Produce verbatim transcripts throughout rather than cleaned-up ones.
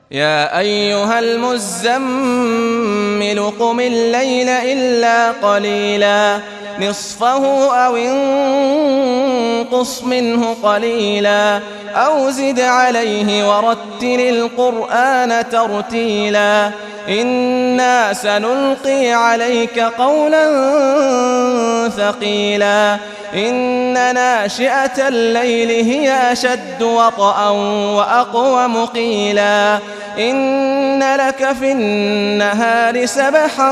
يا أيها المزمل قم الليل إلا قليلا نصفه أو انقص منه قليلا أو زد عليه ورتل القرآن ترتيلا إنا سنلقي عليك قولا ثقيلا إن ناشئة الليل هي أشد وطئا وأقوم قيلا إن لك في النهار سبحا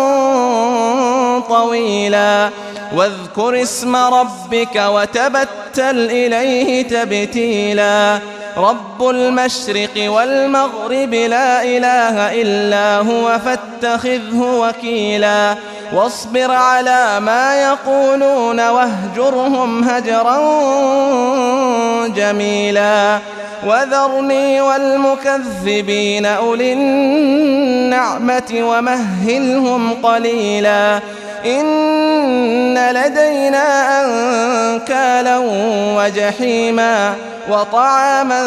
طويلا واذكر اسم ربك وتبتل إليه تبتيلا رب المشرق والمغرب لا إله إلا هو فاتخذه وكيلا واصبر على ما يقولون واهجرهم هجرا جميلا وذرني والمكذبين أولي النعمة ومهلهم قليلا إن لدينا أنكالا وجحيما وطعاما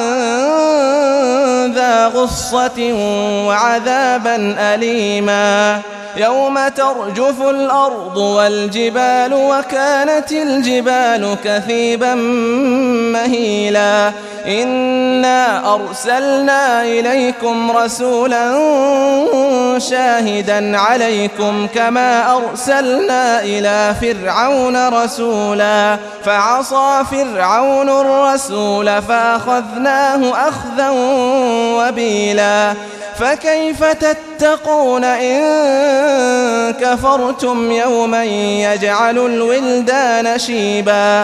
ذا غصة وعذابا أليما يوم ترجف الأرض والجبال وكانت الجبال كثيبا مهيلا إنا أرسلنا إليكم رسولا شاهدا عليكم كما أرسلنا إلى فرعون رسولا فعصى فرعون الرسول فأخذناه أخذا وبيلا فكيف تتقون إن كفرتم يوما يجعل الولدان شيبا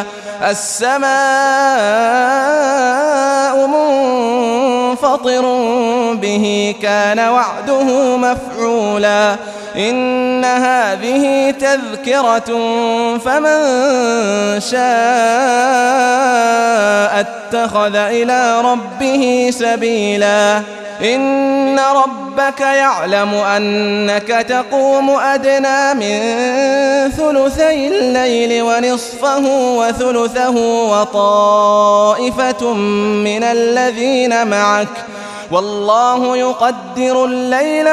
السماء منفطر به كان وعده مفعولا إن هذه تذكرة فمن شاء اتخذ إلى ربه سبيلا إن ربك يعلم أنك تقوم أدنى من ثلثي الليل ونصفه وثلثه وطائفة من الذين معك والله يقدر الليل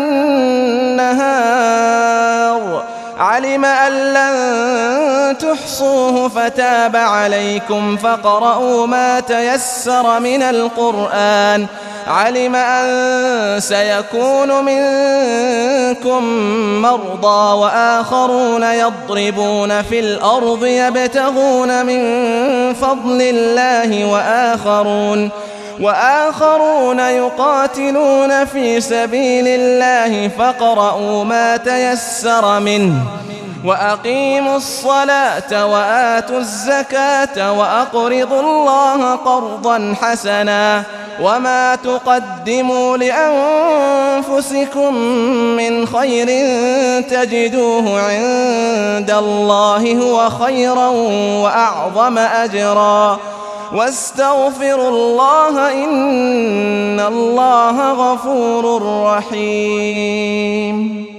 والنهار علم أن لن تحصوه فتاب عليكم فاقرؤوا ما تيسر من القرآن علم أن سيكون منكم مرضى وآخرون يضربون في الأرض يبتغون من فضل الله وآخرون وآخرون يقاتلون في سبيل الله فاقرؤوا ما تيسر منه وأقيموا الصلاة وآتوا الزكاة وأقرضوا الله قرضا حسنا وما تقدموا لأنفسكم من خير تجدوه عند الله هو خيرا وأعظم أجرا واستغفروا الله إن الله غفور رحيم.